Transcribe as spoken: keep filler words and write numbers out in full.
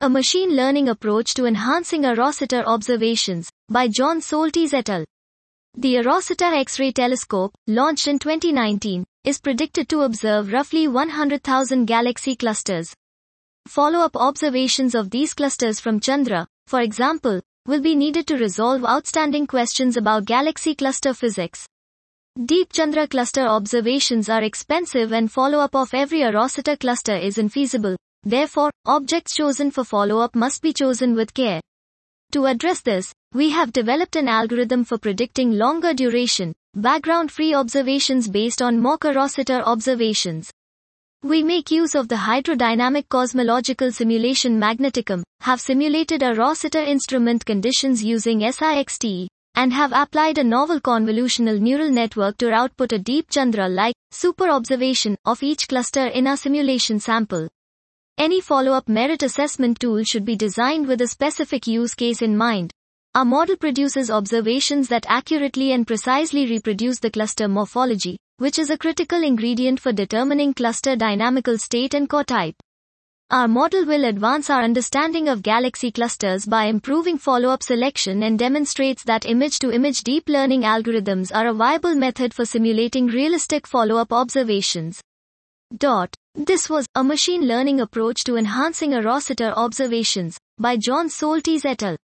A Machine Learning Approach to Enhancing AROSITA Observations, by John Soltys et al. The AROSITA X-ray telescope, launched in twenty nineteen, is predicted to observe roughly one hundred thousand galaxy clusters. Follow-up observations of these clusters from Chandra, for example, will be needed to resolve outstanding questions about galaxy cluster physics. Deep Chandra cluster observations are expensive and follow-up of every AROSITA cluster is infeasible. Therefore, objects chosen for follow-up must be chosen with care. To address this, we have developed an algorithm for predicting longer duration, background-free observations based on mock AROSITA observations. We make use of the hydrodynamic cosmological simulation Magneticum, have simulated AROSITA instrument conditions using S I X T, and have applied a novel convolutional neural network to output a deep Chandra-like, super observation of each cluster in our simulation sample. Any follow-up merit assessment tool should be designed with a specific use case in mind. Our model produces observations that accurately and precisely reproduce the cluster morphology, which is a critical ingredient for determining cluster dynamical state and core type. Our model will advance our understanding of galaxy clusters by improving follow-up selection and demonstrates that image-to-image deep learning algorithms are a viable method for simulating realistic follow-up observations. Dot. This was A Machine Learning Approach to Enhancing AROSITA Observations, by John Soltys et al.